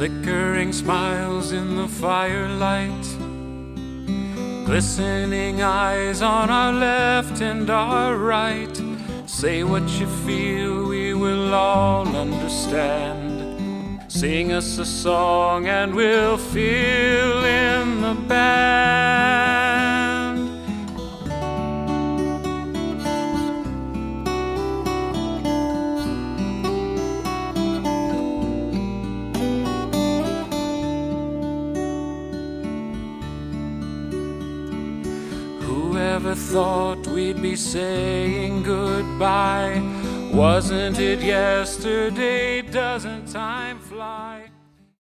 Flickering smiles in the firelight, glistening eyes on our left and our right. Say what you feel, we will all understand. Sing us a song and we'll fill in the band. Whoever thought we'd be saying goodbye? Wasn't it yesterday? Doesn't time fly?